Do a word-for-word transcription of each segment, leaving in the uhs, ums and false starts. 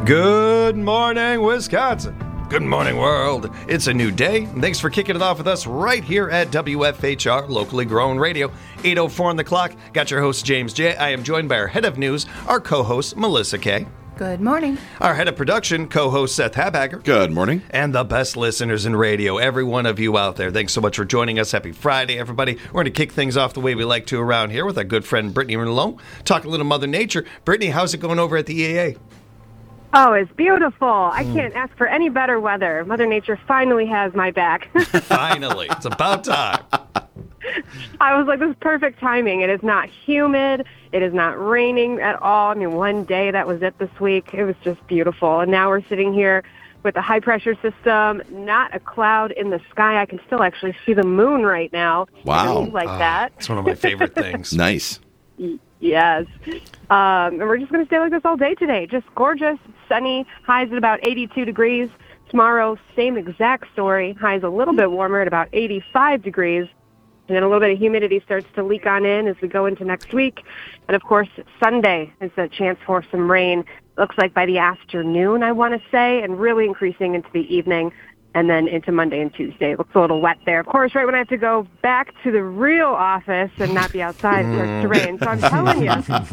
Good morning, Wisconsin. Good morning, world. It's a new day. Thanks for kicking it off with us right here at W F H R, locally grown radio. eight oh four on the clock. Got your host, James J. I am joined by our head of news, our co-host, Melissa K. Good morning. Our head of production, co-host, Seth Habagger. Good morning. And the best listeners in radio, every one of you out there. Thanks so much for joining us. Happy Friday, everybody. We're going to kick things off the way we like to around here with our good friend, Brittany Malone. Talk a little Mother Nature. Brittany, how's it going over at the E A A? Oh, it's beautiful. I can't ask for any better weather. Mother Nature finally has my back. Finally. It's about time. I was like, this is perfect timing. It is not humid. It is not raining at all. I mean, one day, that was it this week. It was just beautiful. And now we're sitting here with a high-pressure system, not a cloud in the sky. I can still actually see the moon right now. Wow. Like Oh, that. It's one of my favorite things. Nice. Yes. Um, and we're just going to stay like this all day today. Just gorgeous, sunny, highs at about eighty-two degrees. Tomorrow, same exact story. Highs a little bit warmer at about eighty-five degrees. And then a little bit of humidity starts to leak on in as we go into next week. And, of course, Sunday is a chance for some rain. Looks like by the afternoon, I want to say, and really increasing into the evening. And then into Monday and Tuesday. It looks a little wet there. Of course, right when I have to go back to the real office and not be outside, it starts to rain. So I'm telling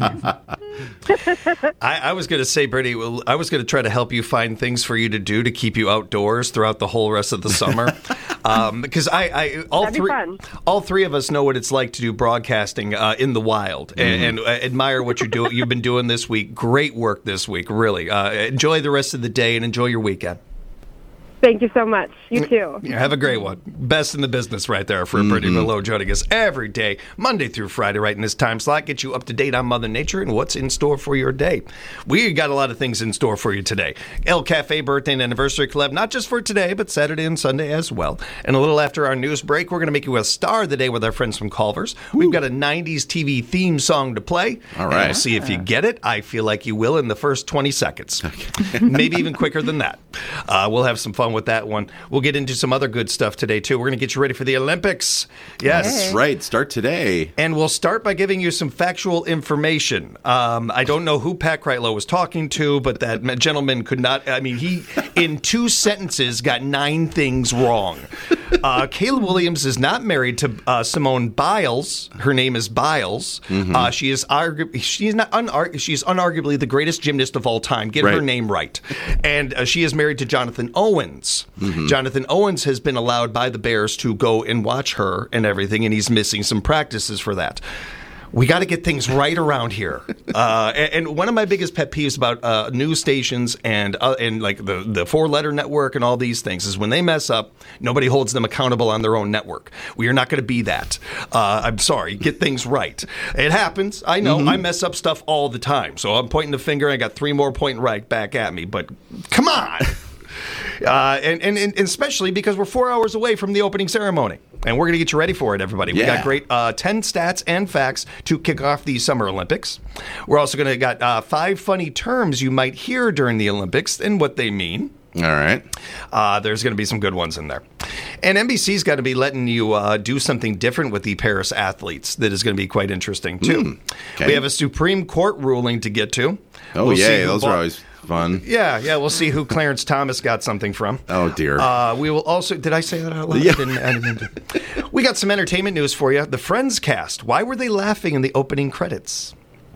you. I, I was going to say, Brittany, well, I was going to try to help you find things for you to do to keep you outdoors throughout the whole rest of the summer. um, because I, I all That'd be three, fun. all three of us know what it's like to do broadcasting uh, in the wild, Mm-hmm. and, and uh, admire what you do. You've been doing this week. Great work this week, really. Uh, enjoy the rest of the day and enjoy your weekend. Thank you so much. You too. Yeah, have a great one. Best in the business right there for Brittany Malone joining us every day, Monday through Friday, right in this time slot. Get you up to date on Mother Nature and what's in store for your day. We got a lot of things in store for you today. El Cafe Birthday and Anniversary Collab, not just for today, but Saturday and Sunday as well. And a little after our news break, we're going to make you a star of the day with our friends from Culver's. We've got a nineties T V theme song to play. All And right. we'll see if you get it. I feel like you will in the first twenty seconds. Maybe even quicker than that. Uh, we'll have some fun with that one. We'll get into some other good stuff today, too. We're going to get you ready for the Olympics. Yes. That's right. Start today. And we'll start by giving you some factual information. Um, I don't know who Pat Kreitlow was talking to, but that gentleman could not. I mean, he, in two sentences, got nine things wrong. Uh, Caleb Williams is not married to uh, Simone Biles. Her name is Biles. Mm-hmm. Uh, she is argu- she's not unar- she's unarguably the greatest gymnast of all time. Get right. her name right. And uh, she is married to Jonathan Owens. Mm-hmm. Jonathan Owens has been allowed by the Bears to go and watch her and everything, and he's missing some practices for that. We got to get things right around here. Uh, and, and one of my biggest pet peeves about uh, news stations and uh, and like the, the four-letter network and all these things is when they mess up, nobody holds them accountable on their own network. We are not going to be that. Uh, I'm sorry. Get things right. It happens. I know. Mm-hmm. I mess up stuff all the time. So I'm pointing the finger. I got three more pointing right back at me. But come on. Uh, and, and, and especially because we're four hours away from the opening ceremony. And we're going to get you ready for it, everybody. We Yeah. got great uh, ten stats and facts to kick off the Summer Olympics. We're also going to got uh, five funny terms you might hear during the Olympics and what they mean. All right. Uh, there's going to be some good ones in there. And N B C's got to be letting you uh, do something different with the Paris athletes that is going to be quite interesting, too. Mm, okay. We have a Supreme Court ruling to get to. Oh, We'll see yay. who Those bought- are always fun. Yeah, yeah, we'll see who Clarence Thomas got something from. Oh, dear. Uh, we will also, did I say that out loud? Yeah. I didn't, I didn't. We got some entertainment news for you. The Friends cast. Why were they laughing in the opening credits?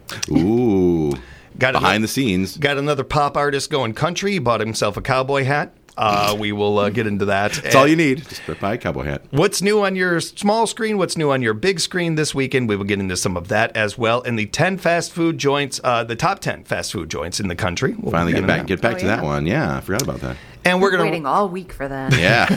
Ooh. Got Behind another, the scenes. Got another pop artist going country. He bought himself a cowboy hat. Uh, we will uh, get into that. That's all you need. Just buy a cowboy hat. What's new on your small screen? What's new on your big screen this weekend? We will get into some of that as well. And the ten fast food joints, uh, the top ten fast food joints in the country. We'll Finally get into back that. get back Oh, to yeah. that one. Yeah, I forgot about that. And we're going Waiting to all week for that. Yeah.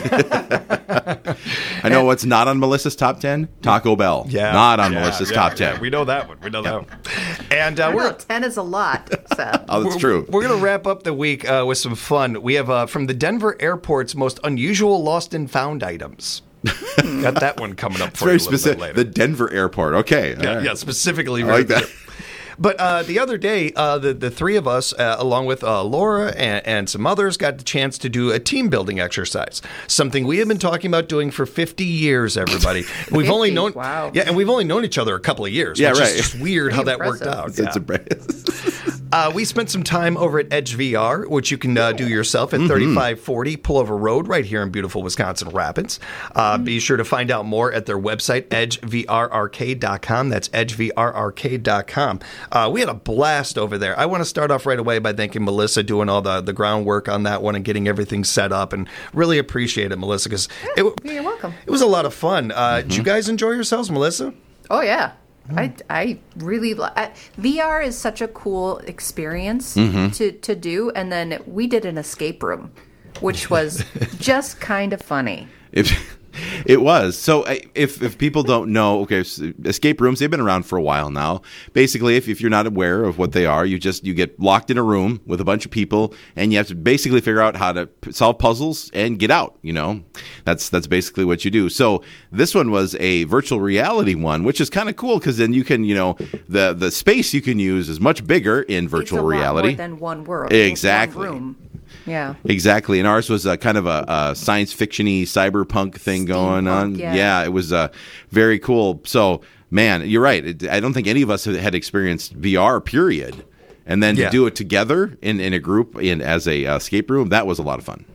I know what's not on Melissa's top ten? Taco Bell. Yeah, Not on yeah, Melissa's yeah, top yeah. ten. We know that one. We know that one. And uh, I don't we're know, ten is a lot, Seth. Oh, that's we're, true. We're going to wrap up the week uh, with some fun. We have uh, from the Denver airport's most unusual lost and found items. Got that one coming up It's for very you a little specific. bit later. The Denver airport. Okay. all yeah, right. yeah, specifically. I like that. But uh, the other day, uh, the, the three of us, uh, along with uh, Laura and, and some others, got the chance to do a team building exercise. Something we have been talking about doing for fifty years, everybody. We've only known, wow. yeah, and we've only known each other a couple of years. Yeah, which right. is just weird how that worked impressive. out. It's, it's yeah. a Uh, we spent some time over at Edge V R, which you can uh, do yourself at thirty-five forty Pullover Road right here in beautiful Wisconsin Rapids. Uh, mm-hmm. Be sure to find out more at their website, edge v r arcade dot com. That's edge v r arcade dot com. Uh, we had a blast over there. I want to start off right away by thanking Melissa doing all the, the groundwork on that one and getting everything set up, and really appreciate it, Melissa, because yeah, it, you're welcome. It was a lot of fun. Uh, mm-hmm. Did you guys enjoy yourselves, Melissa? Oh, yeah. I, I really li- I, V R is such a cool experience mm-hmm. to, to do, and then we did an escape room, which was just kind of funny. It, it was. So if if people don't know, okay, escape rooms, they've been around for a while now. Basically, if, if you're not aware of what they are, you just you get locked in a room with a bunch of people, and you have to basically figure out how to p- solve puzzles and get out. You know, that's that's basically what you do. So this one was a virtual reality one, which is kind of cool because then you can, you know, the the space you can use is much bigger in virtual it's a reality. Lot more than one world. Exactly. One room. Yeah. Exactly. And ours was a kind of a, a science fiction-y cyberpunk thing Steampunk, going on. Yeah. yeah, it was uh, very cool. So, man, you're right. It, I don't think any of us had experienced V R, period. And then to yeah. do it together in, in a group in as a uh, escape room, that was a lot of fun.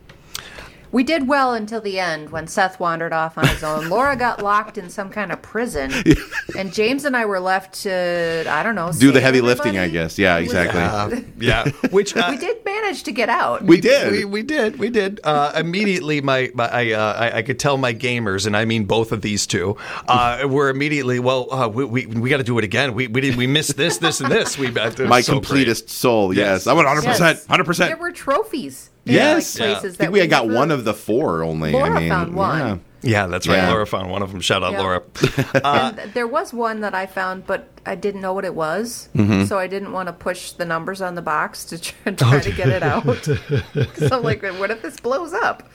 We did well until the end when Seth wandered off on his own. Laura got locked in some kind of prison, and James and I were left to, I don't know, do the save heavy everybody. lifting, I guess. Yeah, exactly. Uh, yeah, which uh, we did manage to get out. We did. We, we did. We did. Uh, immediately, my, my I, uh, I I could tell my gamers, and I mean both of these two, uh, were immediately well. Uh, we we, we got to do it again. We we did we missed this, this, and this. We uh, my so completest great. soul. Yes, Yes. I went one hundred percent. Yes. one hundred percent. There were trophies. Yes, Like yeah. places I that think we had got never- one of the four only. Laura I mean, found one. Yeah. Yeah, that's right. Yeah. Laura found one of them. Shout out, Yeah. Laura. And th- there was one that I found, but I didn't know what it was, Mm-hmm. so I didn't want to push the numbers on the box to try, try to get it out. Because I'm like, what if this blows up?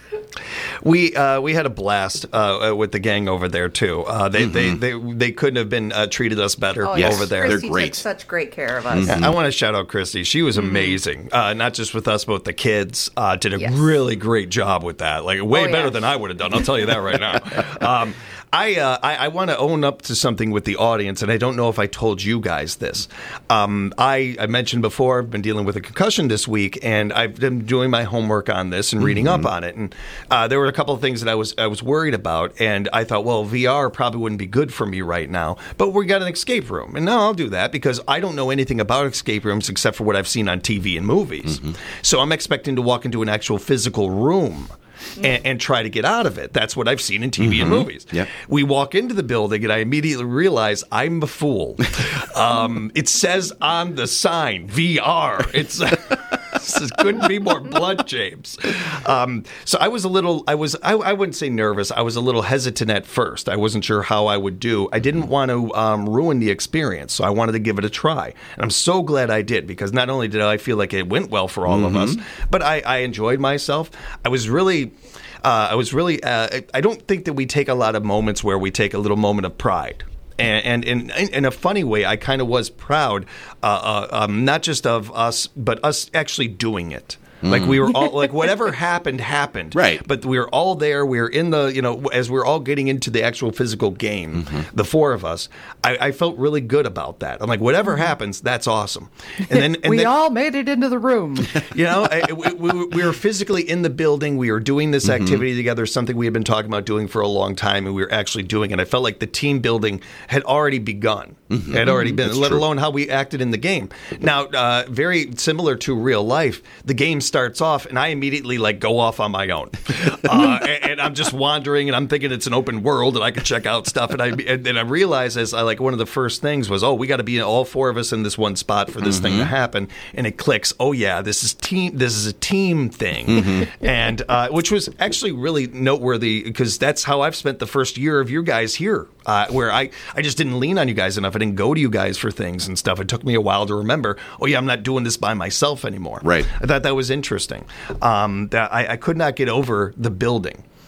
We uh, we had a blast uh, with the gang over there too. Uh, they, they they they couldn't have been uh, treated us better Oh, Yes. over there. They're Christy great. took such great care of us. I want to shout out Christy. She was amazing. Uh, not just with us, but with the kids. Uh, did a Yes. really great job with that. Like way Oh, yeah. better than I would have done. I'll tell you that right now. Um, I, uh, I I want to own up to something with the audience, and I don't know if I told you guys this. Um, I, I mentioned before, I've been dealing with a concussion this week, and I've been doing my homework on this and reading Mm-hmm. up on it. And uh, there were a couple of things that I was I was worried about, and I thought, well, V R probably wouldn't be good for me right now. But we got an escape room, and no, I'll do that because I don't know anything about escape rooms except for what I've seen on T V and movies. Mm-hmm. So I'm expecting to walk into an actual physical room. And, and try to get out of it. That's what I've seen in T V and movies. Yep. We walk into the building, and I immediately realize I'm a fool. um, it says on the sign, V R. It's it couldn't be more blunt, James. Um, so I was a little, I was, I, I wouldn't say nervous. I was a little hesitant at first. I wasn't sure how I would do. I didn't want to um, ruin the experience, so I wanted to give it a try. And I'm so glad I did because not only did I feel like it went well for all Mm-hmm. of us, but I, I enjoyed myself. I was really. Uh, I was really. Uh, I don't think that we take a lot of moments where we take a little moment of pride. And, and in, in a funny way, I kind of was proud, uh, uh, um, not just of us, but us actually doing it. Like we were all like whatever happened happened, Right. But we were all there. We were in the you know as we were all getting into the actual physical game, the four of us. I, I felt really good about that. I'm like whatever happens, that's awesome. And then and we then, all made it into the room. you know, I, we, we, we were physically in the building. We were doing this activity together, something we had been talking about doing for a long time, and we were actually doing it. I felt like the team building had already begun, had already been, That's let true. alone how we acted in the game. Now, uh, very similar to real life, the game starts off, and I immediately like go off on my own, uh, and, and I'm just wandering, and I'm thinking it's an open world, and I can check out stuff, and I and, and I realize as I like one of the first things was, oh, we got to be all four of us in this one spot for this thing to happen, and it clicks. Oh yeah, this is team. This is a team thing, and uh, which was actually really noteworthy because that's how I've spent the first year of you guys here, uh, where I I just didn't lean on you guys enough. I didn't go to you guys for things and stuff. It took me a while to remember. Oh yeah, I'm not doing this by myself anymore. Right. I thought that was interesting. Um, that I, I could not get over the building.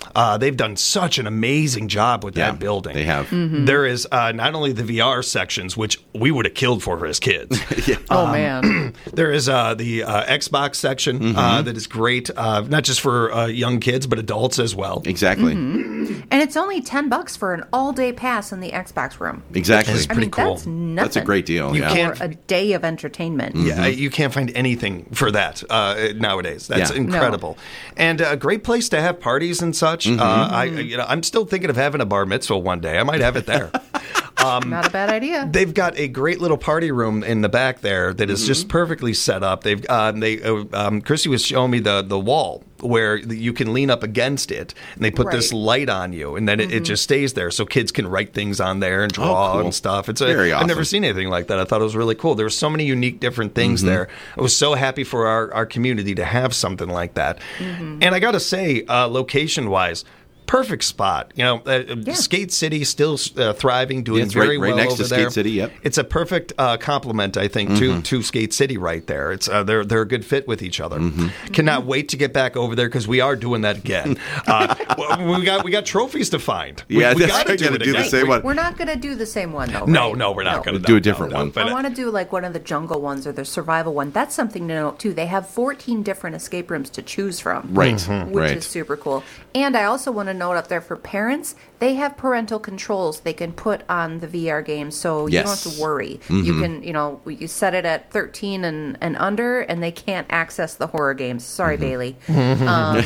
Uh, they've done such an amazing job with Yeah, that building. they have. Mm-hmm. There is uh, not only the V R sections, which we would have killed for as kids. Oh man. There is uh, the uh, Xbox section Mm-hmm. uh, that is great, uh, not just for uh, young kids, but adults as well. Exactly. And it's only ten bucks for an all day pass in the Xbox room. Exactly. It's I pretty mean, cool. that's nothing. That's a great deal. You yeah. can't- For a day of entertainment. Yeah, you can't find anything for that uh, nowadays. That's Yeah. incredible, and a great place to have parties and such. Uh, I, you know, I'm still thinking of having a bar mitzvah one day. I might have it there. Not a bad idea. They've got a great little party room in the back there that is just perfectly set up. They've uh, they uh, um, Chrissy was showing me the the wall where you can lean up against it, and they put this Right. light on you, and then it, it just stays there, so kids can write things on there and draw Oh, cool. and stuff. It's a, Very I've never awesome. seen anything like that. I thought it was really cool. There were so many unique different things there. I was so happy for our, our community to have something like that. And I got to say, uh, location wise. Perfect spot, you know. Uh, Yeah. Skate City still uh, thriving, doing Yeah, it's very right- right well next over to there. Skate City, yep. It's a perfect uh, compliment, I think, to, to Skate City right there. It's uh, they're they're a good fit with each other. Cannot wait to get back over there because we are doing that again. uh, we got we got trophies to find. We, Yeah, we that's gotta right. do Gotta it do the again. same We- one. We're not going to do the same one, though. No, right? no, we're not going to Do a different one. But, I want to do like one of the jungle ones or the survival one. That's something to note too. They have fourteen different escape rooms to choose from. Right. Which Right. is super cool. And I also want to note up there for parents, they have parental controls they can put on the V R games, so you don't Yes. have to worry. You can, you know, you set it at thirteen and, and under, and they can't access the horror games. Sorry, Bailey. Um,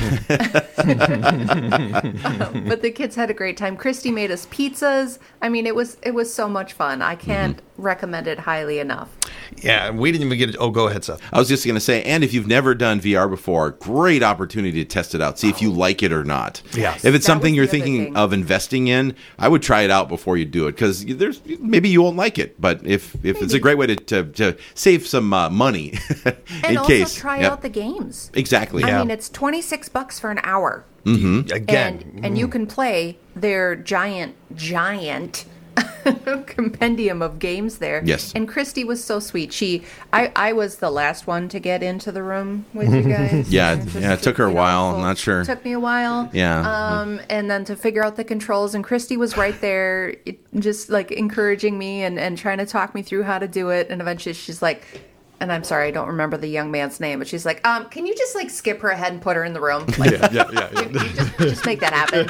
but the kids had a great time. Christy made us pizzas. I mean, it was it was so much fun. I can't recommend it highly enough. yeah, we didn't even get it. Oh, go ahead, Seth. I was just going to say, and if you've never done V R before, great opportunity to test it out, see if you like it or not. Yes. If it's That something was you're the other thinking thing. of investing in, I would try it out before you do it because there's maybe you won't like it, but if if it's a Maybe. great way to to, to save some uh, money And in also case. try Yep. out the games. Exactly. I Yeah. mean, it's twenty-six bucks for an hour. Again, And and you can play their giant, giant compendium of games there. Yes. And Christy was so sweet. She, I, I was the last one to get into the room with you guys. Yeah, And just yeah, it took her a you know, while. full- I'm not sure. Took me a while. Yeah. Um, and then to figure out the controls, and Christy was right there, it, just like encouraging me and and trying to talk me through how to do it. And eventually, she's like. And I'm sorry, I don't remember the young man's name, but she's like, um, can you just like skip her ahead and put her in the room? Like, yeah, yeah, yeah. you- you just, just make that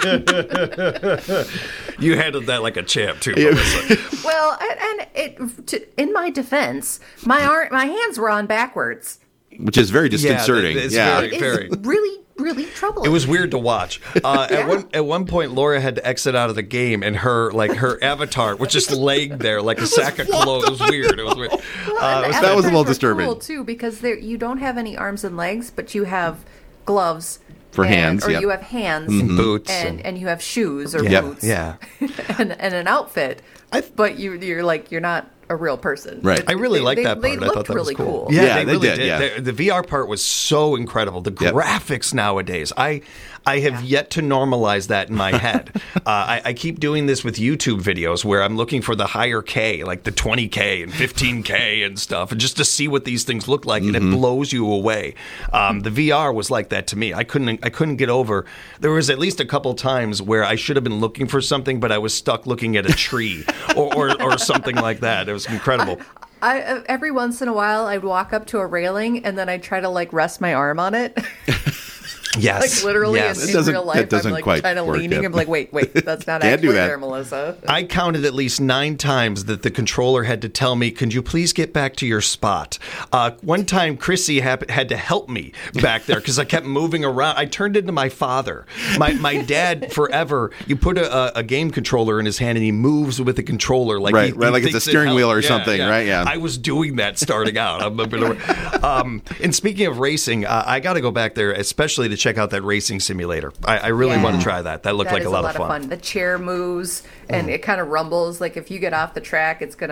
happen. You handled that like a champ too. Melissa. Well, and, and it, to, in my defense, my arm, my hands were on backwards. Which is very disconcerting. it's Yeah. very- It's very. really, really troubling. It was weird to watch. Uh, Yeah. At one at one point, Laura had to exit out of the game, and her like her avatar was just laying there like a sack of clothes. It was weird. It was weird. Well, Uh, and it was- the that was a little avatars were disturbing. cool too, because there you don't have any arms and legs, but you have gloves For and- hands, or yep. you have hands, boots and, and- and you have shoes or Yep. boots, yeah. and, and an outfit. I- but you you're like you're not a real person. Right. I really They- liked they- that they part. I looked thought that really was cool. cool. Yeah, Yeah, they, they really did, did. yeah. The, the V R part was so incredible. The Yep. graphics nowadays, I I have yet to normalize that in my head. uh, I, I keep doing this with YouTube videos where I'm looking for the higher K, like the twenty K and fifteen K and stuff, and just to see what these things look like, and it blows you away. Um, the V R was like that to me. I couldn't I couldn't get over. There was at least a couple times where I should have been looking for something, but I was stuck looking at a tree or, or, or something like that. It was incredible. I uh, every once in a while I'd walk up to a railing and then I'd try to like rest my arm on it. Yes. Like literally yes. in, It in doesn't- real it life, doesn't I'm like quite kind of work leaning. yet. I'm like, wait, wait, that's not Can't do actually that. there, Melissa. I counted at least nine times that the controller had to tell me, "Can you please get back to your spot?" Uh, one time, Chrissy hap- had to help me back there because I kept moving around. I turned into my father. My my dad forever. You put a, a game controller in his hand and he moves with the controller like Right, he, right, he like it's a thinks it steering wheel or helps. Yeah, something, yeah. right? Yeah. I was doing that starting out. I'm a bit of a- um, and speaking of racing, uh, I got to go back there, especially to check out that racing simulator. I, I really Yeah. want to try that. That looked That like is a lot, of fun. The chair moves and it kind of rumbles. Like if you get off the track, it's gonna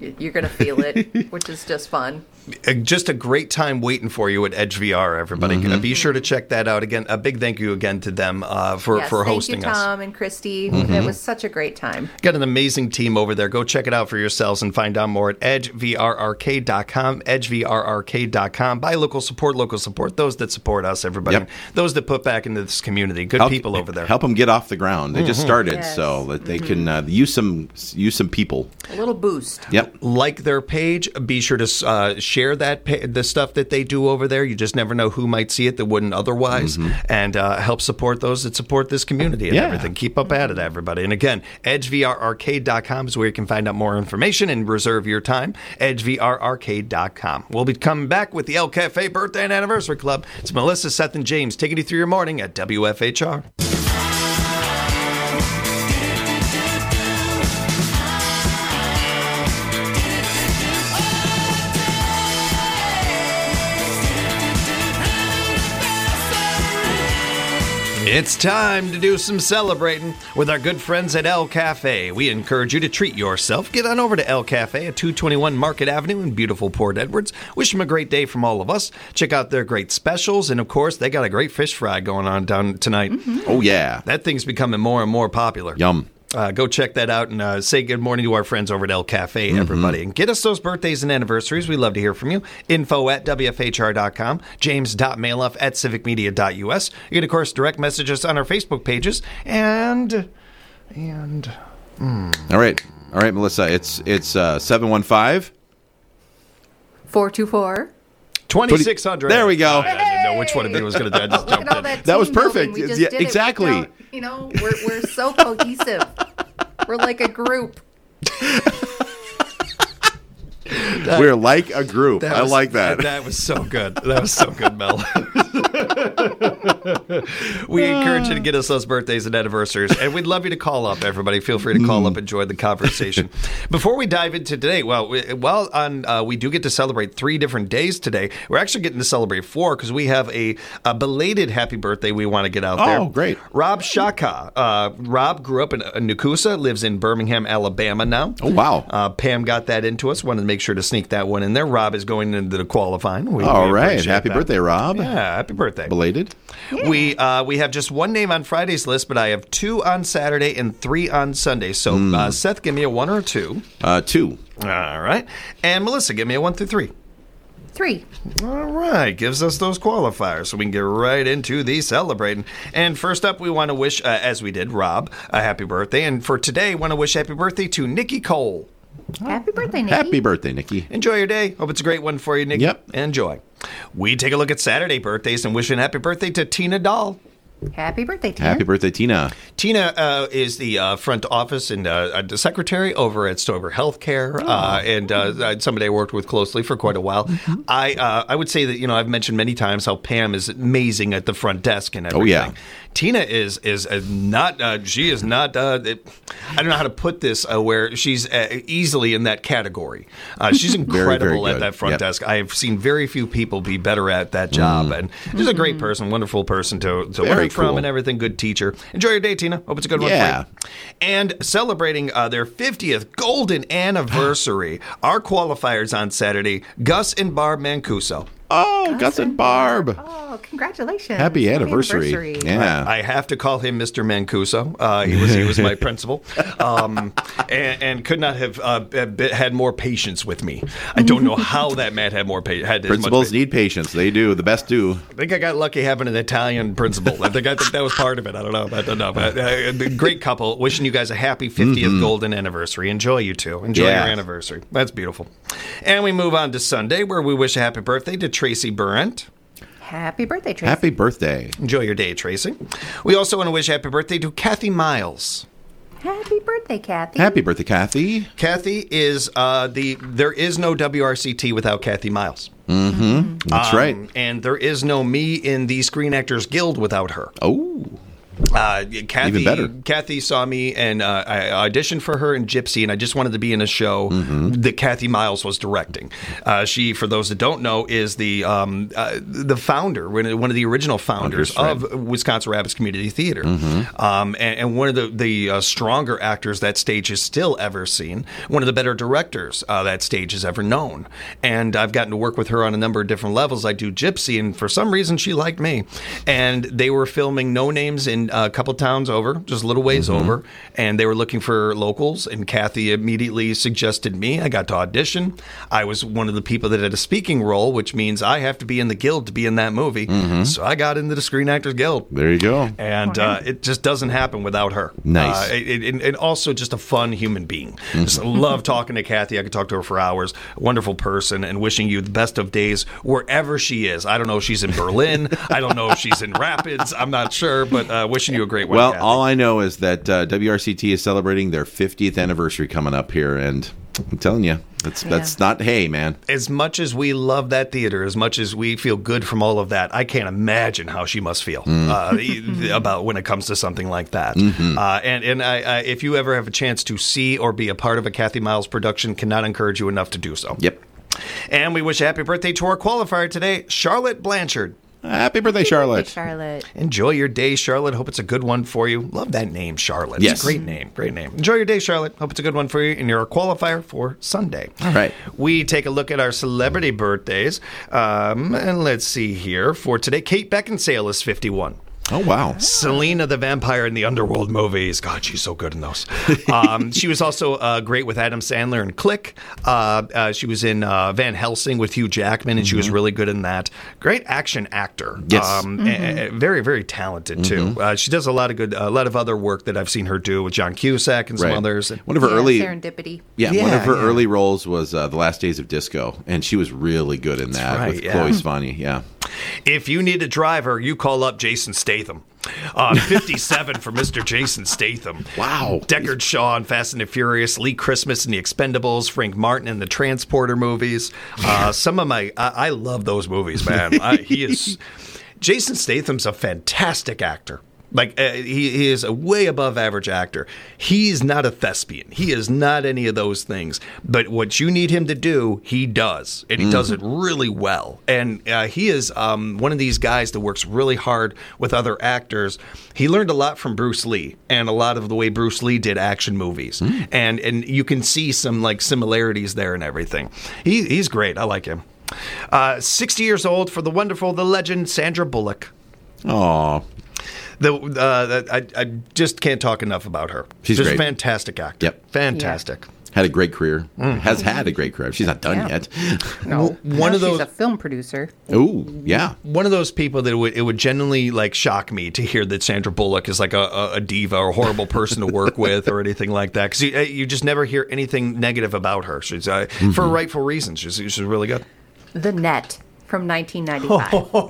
You're going to feel it, which is just fun. Uh, Just a great time waiting for you at Edge V R, everybody. Mm-hmm. Uh, Be sure to check that out. Again, a big thank you again to them uh, for, yes, for thank hosting you, us. Tom and Christy. Mm-hmm. It was such a great time. Got an amazing team over there. Go check it out for yourselves and find out more at edge v r arcade dot com, edge v r arcade dot com. Buy local, support local, support those that support us, everybody. Yep. Those that put back into this community. Good Help- people over there. Help them get off the ground. They just started, Yes. so that they can uh, use some use some people. A little boost. Yep. Like their page. Be sure to uh, share that pa- the stuff that they do over there. You just never know who might see it that wouldn't otherwise, and uh, help support those that support this community and Yeah. everything. Keep up at it, everybody. And again, edge v r arcade dot com is where you can find out more information and reserve your time. edge v r arcade dot com. We'll be coming back with the El Cafe Birthday and Anniversary Club. It's Melissa, Seth, and James taking you through your morning at W F H R. It's time to do some celebrating with our good friends at El Cafe. We encourage you to treat yourself. Get on over to El Cafe at two twenty-one Market Avenue in beautiful Port Edwards. Wish them a great day from all of us. Check out their great specials. And, of course, they got a great fish fry going on down tonight. Oh yeah. That thing's becoming more and more popular. Yum. Uh, go check that out and uh, say good morning to our friends over at El Cafe, everybody. And get us those birthdays and anniversaries. We'd love to hear from you. Info at W F H R dot com, james.mailoff at civic media dot u s. You can, of course, direct message us on our Facebook pages. And, and... All right. All right, Melissa. It's it's uh, seven one five. four two four. twenty-six hundred. There we go. I, I didn't know which one of it was going to do. I just Look jumped at all in. that That was team building. perfect. We just Yeah, did it exactly. without- you know, we're, we're so cohesive. We're like a group. We're like a group. That I was- like that. That was so good. That was so good, Mel. We encourage you to get us those birthdays and anniversaries, and we'd love you to call up, everybody. Feel free to call up and join the conversation. Before we dive into today, well, we, well, on uh, we do get to celebrate three different days today. We're actually getting to celebrate four because we have a, a belated happy birthday we want to get out there. Oh, great. Rob Shaka. Uh, Rob grew up in uh, Nakusa, lives in Birmingham, Alabama now. Oh, wow. Uh, Pam got that into us. Wanted to make sure to sneak that one in there. Rob is going into the qualifying. We, All we right. appreciate Happy that. birthday, Rob. Yeah, happy birthday. Belated. We uh, we have just one name on Friday's list, but I have two on Saturday and three on Sunday. So, uh, Seth, give me a one or a two. Uh, two. All right. And Melissa, give me a one through three. Three. All right. Gives us those qualifiers so we can get right into the celebrating. And first up, we want to wish, uh, as we did, Rob, a happy birthday. And for today, want to wish happy birthday to Nikki Cole. Happy birthday, Nikki. Happy birthday, Nikki. Enjoy your day. Hope it's a great one for you, Nikki. Yep. Enjoy. We take a look at Saturday birthdays and wishing happy birthday to Tina Dahl. Happy birthday, Tina. Happy birthday, Tina. Tina uh, is the uh, front office and uh, uh, secretary over at Stover Healthcare, Oh. uh, and uh, somebody I worked with closely for quite a while. Mm-hmm. I uh, I would say that you know I've mentioned many times how Pam is amazing at the front desk and everything. Oh, yeah. Tina is is uh, not uh, she is not uh, it, I don't know how to put this uh, where she's uh, easily in that category. Uh, she's incredible very at good. that front Yep. desk. I've seen very few people be better at that job, and she's a great person, wonderful person to, to Very learn from cool. and everything. Good teacher. Enjoy your day, Tina. Hope it's a good Yeah. one for you. And celebrating uh, their fiftieth golden anniversary, our qualifiers on Saturday, Gus and Barb Mancuso. Oh, Gus and Barb. Oh, congratulations. Happy anniversary. Yeah. I have to call him Mister Mancuso. Uh, he was he was my principal, um, and, and could not have uh, b- had more patience with me. I don't know how that man had more patience. Had as much Principals pa- need patience. They do. The best do. I think I got lucky having an Italian principal. I think I think that was part of it. I don't know. I don't know. But uh, great couple. Wishing you guys a happy fiftieth golden anniversary. Enjoy you two. Enjoy Yeah. your anniversary. That's beautiful. And we move on to Sunday, where we wish a happy birthday to Tracy Burrent. Happy birthday, Tracy. Happy birthday. Enjoy your day, Tracy. We also want to wish happy birthday to Kathy Miles. Happy birthday, Kathy. Happy birthday, Kathy. Kathy is uh, the. There is no W R C T without Kathy Miles. Mm-hmm. That's Um, right. And there is no me in the Screen Actors Guild without her. Oh. Uh, Kathy, Even better. Kathy saw me, and uh, I auditioned for her in Gypsy, and I just wanted to be in a show Mm-hmm. that Kathy Miles was directing. Uh, she, for those that don't know, is the um, uh, the founder, one of the original founders Founders, of Wisconsin Rapids Community Theater, Mm-hmm. um, and, and one of the, the uh, stronger actors that stage has still ever seen, one of the better directors uh, that stage has ever known. And I've gotten to work with her on a number of different levels. I do Gypsy, and for some reason, she liked me. And they were filming No Names in a couple towns over, just a little ways Mm-hmm. over, and they were looking for locals, and Kathy immediately suggested me. I got to audition. I was one of the people that had a speaking role, which means I have to be in the guild to be in that movie. Mm-hmm. So I got into the Screen Actors Guild. There you go. And uh, it just doesn't happen without her. Nice. Uh, it, it, and also just a fun human being. Just love talking to Kathy. I could talk to her for hours. Wonderful person, and wishing you the best of days wherever she is. I don't know if she's in Berlin. I don't know if she's in Rapids. I'm not sure, but uh, wishing you a great one, Well, Kathy. all I know is that uh, W R C T is celebrating their fiftieth anniversary coming up here, and I'm telling you, that's that's Yeah. not hay, man. As much as we love that theater, as much as we feel good from all of that, I can't imagine how she must feel uh, about when it comes to something like that. Uh, and and I, I, if you ever have a chance to see or be a part of a Kathy Miles production, cannot encourage you enough to do so. Yep. And we wish a happy birthday to our qualifier today, Charlotte Blanchard. Happy birthday, Charlotte. Charlotte. Enjoy your day, Charlotte. Hope it's a good one for you. Love that name, Charlotte. Yes. It's a great name. Great name. Enjoy your day, Charlotte. Hope it's a good one for you. And you're a qualifier for Sunday. All right. We take a look at our celebrity birthdays. Um, and let's see here. For today, Kate Beckinsale is fifty-one. Oh, wow. Selena the Vampire in the Underworld movies. God, she's so good in those. Um, she was also uh, great with Adam Sandler and Click. Uh, uh, she was in uh, Van Helsing with Hugh Jackman, and she was really good in that. Great action actor. Yes. Um, a- a- very, very talented, too. Uh, she does a lot of good, a lot of other work that I've seen her do with John Cusack and some Right. others. One of her Yeah, early Serendipity. Yeah, one Yeah, of her yeah. early roles was uh, The Last Days of Disco, and she was really good in that right, with yeah. Chloe Svani. Yeah. If you need a driver, you call up Jason Statham. Uh, fifty-seven for Mister Jason Statham. Wow. Deckard Shaw in Fast and the Furious, Lee Christmas in The Expendables, Frank Martin in the Transporter movies. Uh, some of my, I, I love those movies, man. I, he is, Jason Statham's a fantastic actor. Like, uh, he, he is a way above average actor. He's not a thespian. He is not any of those things. But what you need him to do, he does. And he does it really well. And uh, he is um, one of these guys that works really hard with other actors. He learned a lot from Bruce Lee and a lot of the way Bruce Lee did action movies. And and you can see some, like, similarities there and everything. He, he's great. I like him. Uh, sixty years old for the wonderful, the legend, Sandra Bullock. Oh, The, uh, I, I just can't talk enough about her. She's Just great. a fantastic actor. Yep. Fantastic. had a great career. Has had a great career. She's not done Yeah. yet. No, One no, of those- She's a film producer. Oh, yeah. One of those people that would it would genuinely like shock me to hear that Sandra Bullock is like a, a, a diva or a horrible person to work with or anything like that, because you, you just never hear anything negative about her. She's uh, for rightful reasons. She's, she's really good. The Net from nineteen ninety-five.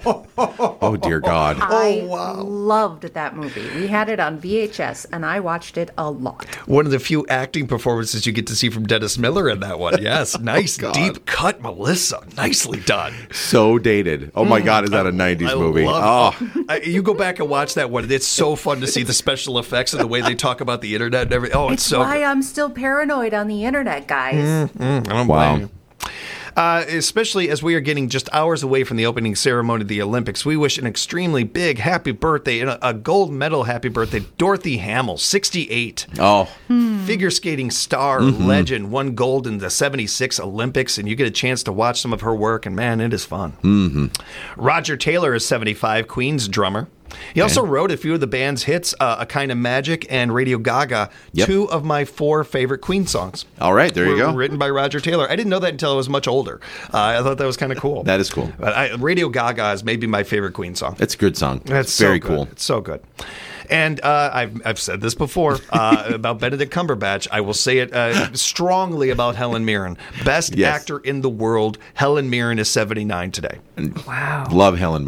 Oh, dear God. I loved that movie. We had it on V H S, and I watched it a lot. One of the few acting performances you get to see from Dennis Miller in that one. Yes, nice God. deep cut, Melissa. Nicely done. So dated. Oh, my God. Is that a nineties I movie? love Oh, it. I, you go back and watch that one. It's so fun to see the special effects and the way they talk about the internet and everything. Oh, it's, It's so why good. I'm still paranoid on the internet, guys. I don't Wow. blame you. Uh, especially as we are getting just hours away from the opening ceremony of the Olympics, we wish an extremely big happy birthday and a, a gold medal happy birthday, Dorothy Hamill, sixty-eight. oh. Figure skating star, legend, won gold in the seventy-six Olympics, and you get a chance to watch some of her work, and man, it is fun. Mm-hmm. Roger Taylor is seventy-five, Queen's drummer. He also wrote a few of the band's hits, uh, A Kind of Magic and Radio Gaga, Yep. two of my four favorite Queen songs. All right. There you were go. Written by Roger Taylor. I didn't know that until I was much older. Uh, I thought that was kind of cool. That is cool. But I, Radio Gaga is maybe my favorite Queen song. It's a good song. That's It's very so good. cool. It's so good. And uh, I've, I've said this before uh, about Benedict Cumberbatch. I will say it uh, strongly about Helen Mirren. Best Yes. actor in the world. Helen Mirren is seventy-nine today. Wow. Love Helen Mirren.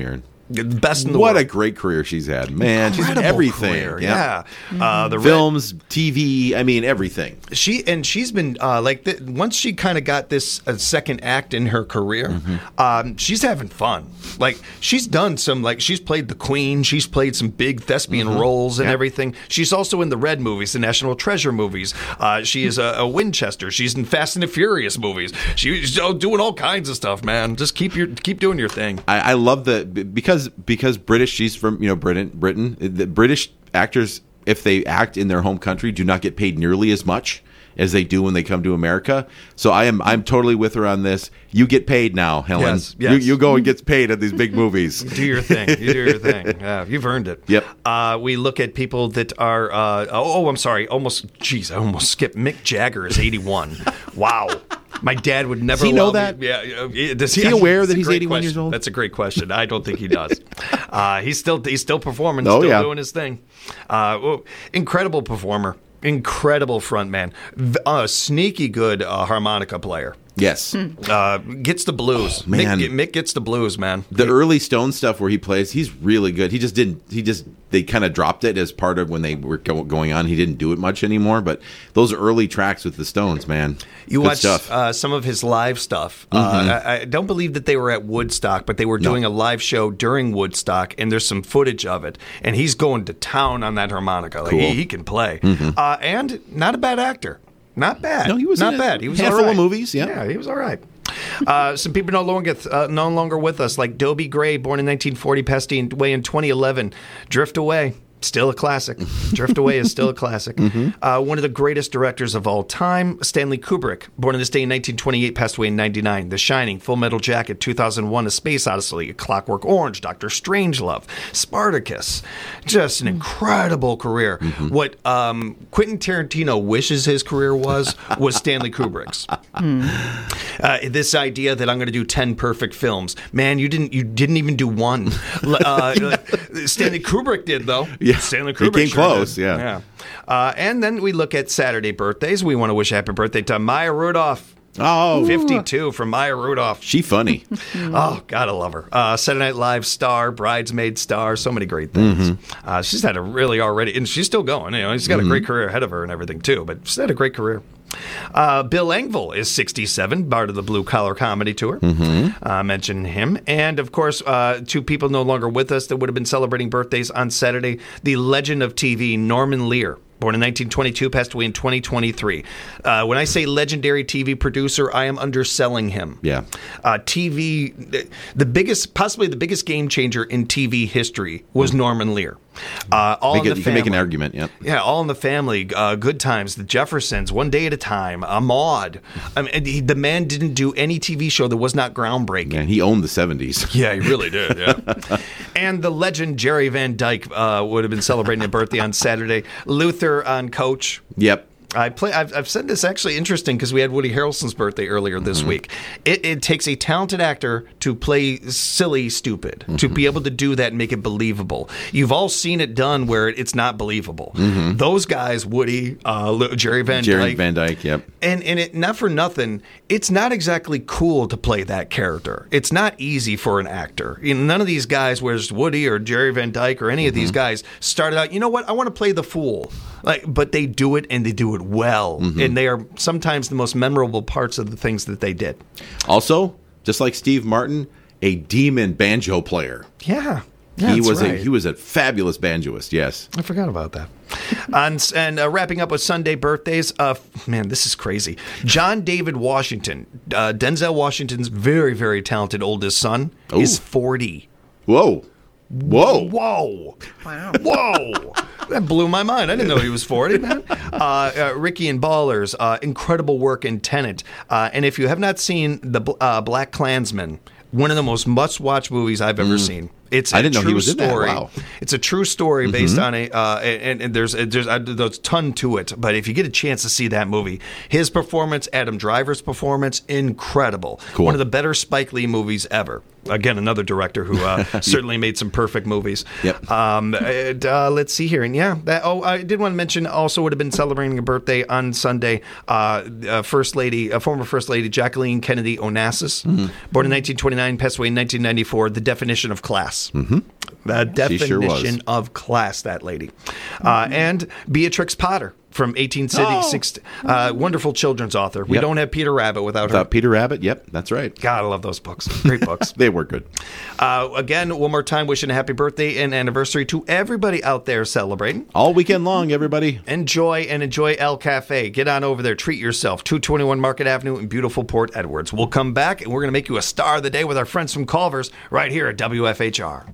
Best in the what world. a great career she's had, man. She's Incredible in everything. career, Yeah, yeah. Mm-hmm. Uh, the Red- films, T V. I mean, everything. She and she's been uh, like the, once she kind of got this uh, second act in her career, Mm-hmm. um, she's having fun. Like she's done some like she's played the Queen, she's played some big thespian Mm-hmm. roles and everything. She's also in the Red movies, the National Treasure movies. Uh, she is a, a Winchester. She's in Fast and the Furious movies. She's doing all kinds of stuff, man. Just keep your keep doing your thing. I, I love the because because British. She's from you know Britain. Britain. The British actors, if they act in their home country, do not get paid nearly as much as they do when they come to America. So I am I'm totally with her on this. You get paid now, Helen. Yes, yes. You, you go and get paid at these big movies. Do your thing. You do your thing. Yeah, you've earned it. Yep. Uh, we look at people that are. Uh, oh, I'm sorry. Almost. Jeez, I almost skipped. Mick Jagger is eighty-one. Wow. My dad would never. Does he know allow that? Me, yeah. yeah, Does he, Is he aware that's that a he's great eighty-one years question. old? That's a great question. I don't think he does. uh, he's still he's still performing. Oh, still yeah. doing his thing. Uh, well, incredible performer. Incredible frontman. V- uh, sneaky good uh, harmonica player. Yes. Uh, gets the blues. man. Mick, Mick gets the blues, man. The early Stone stuff where he plays, he's really good. He just didn't. He just they kind of dropped it as part of when they were go, going on. He didn't do it much anymore. But those early tracks with the Stones, man, You good watch stuff. uh, some of his live stuff. Uh, I, I don't believe that they were at Woodstock, but they were doing a live show during Woodstock, and there's some footage of it. And he's going to town on that harmonica. Like Cool. he, he can play, uh, and not a bad actor. Not bad. No, he was not in a bad. He was handful all right. of movies, yeah. yeah, he was all right. Uh, some people no longer uh, no longer with us, like Dobie Gray, born in nineteen forty, passed away in twenty eleven. Drift Away. Still a classic. Drift Away is still a classic. Mm-hmm. Uh, one of the greatest directors of all time, Stanley Kubrick, born on this day in nineteen twenty-eight, passed away in ninety-nine. The Shining, Full Metal Jacket, two thousand one, A Space Odyssey, Clockwork Orange, Doctor Strangelove, Spartacus. Just an incredible career. Mm-hmm. What um, Quentin Tarantino wishes his career was, was Stanley Kubrick's. Uh, this idea that I'm going to do ten perfect films. Man, you didn't. You didn't even do one. Uh, Stanley Kubrick did, though. Yeah, Stanley he Kubrick came sure close, did. yeah. yeah. Uh, and then we look at Saturday birthdays. We want to wish a happy birthday to Maya Rudolph. Oh, fifty-two from Maya Rudolph. she funny. Oh, gotta love her. Uh, Saturday Night Live star, bridesmaid star, so many great things. Mm-hmm. Uh, she's had a really already, and she's still going. You know, she's got Mm-hmm. a great career ahead of her and everything too. But she's had a great career. Uh, Bill Engvall is sixty-seven, part of the Blue Collar Comedy Tour. Mm-hmm. Uh, mention him. And, of course, uh, two people no longer with us that would have been celebrating birthdays on Saturday. The legend of T V, Norman Lear. Born in nineteen twenty-two, passed away in twenty twenty-three. Uh, when I say legendary T V producer, I am underselling him. Yeah. Uh, T V, the biggest, possibly the biggest game changer in T V history was Norman Lear. Uh, all Make in it, the you can make an Family. argument. Yep. Yeah, All in the Family, uh, Good Times, The Jeffersons, One Day at a Time, Ahmad. I mean, he, the man didn't do any T V show that was not groundbreaking. And he owned the seventies. Yeah, he really did. Yeah. And the legend Jerry Van Dyke uh, would have been celebrating a birthday on Saturday. Luther on Coach. Yep. I play. I've, I've said this actually interesting because we had Woody Harrelson's birthday earlier this Mm-hmm. week. It, it takes a talented actor to play silly stupid, Mm-hmm. to be able to do that and make it believable. You've all seen it done where it's not believable. Those guys, Woody, uh, Lu- Jerry Van Mm-hmm. Jerry Dyke, Van Dyke. Yep. and and it not for nothing, it's not exactly cool to play that character. It's not easy for an actor. You know, none of these guys, whether it's Woody or Jerry Van Dyke or any of these guys, started out. You know what? I want to play the fool. Like, but they do it and they do it well, and they are sometimes the most memorable parts of the things that they did. Also, just like Steve Martin, a demon banjo player. Yeah. he that's was right. a he was a fabulous banjoist. Yes. I forgot about that. and and uh, wrapping up with Sunday birthdays, uh, man, this is crazy. John David Washington, uh, Denzel Washington's very, very talented oldest son, Ooh. is forty. Whoa. Whoa. Whoa. Wow. Whoa. That blew my mind. I didn't know he was forty, man. Uh, uh, Ricky and Ballers, uh, incredible work in Tenet. Uh, and if you have not seen The Bl- uh, Black Klansman, one of the most must-watch movies I've ever seen. It's a I didn't know true he was in that. story. Wow. It's a true story based on a, uh, and, and there's there's a, there's a ton to it. But if you get a chance to see that movie, his performance, Adam Driver's performance, incredible. Cool. One of the better Spike Lee movies ever. again, another director who uh, certainly made some perfect movies. Yep. Um, and, uh, let's see here. And yeah, that, oh, I did want to mention also would have been celebrating a birthday on Sunday. Uh, uh, First Lady, uh, former First Lady Jacqueline Kennedy Onassis, mm-hmm. born in nineteen twenty-nine, passed away in nineteen ninety-four. The definition of class. Mm-hmm. The definition sure of class, that lady. Uh, and Beatrix Potter. From eighteen seventy-six, oh. uh, wonderful children's author. We yep. don't have Peter Rabbit without, without her. Peter Rabbit, yep, that's right. God, I love those books. Great books. They were good. Uh, again, one more time, wishing a happy birthday and anniversary to everybody out there celebrating. All weekend long, everybody. Enjoy and enjoy El Cafe. Get on over there. Treat yourself. two twenty-one Market Avenue in beautiful Port Edwards. We'll come back, and we're going to make you a star of the day with our friends from Culver's right here at W F H R.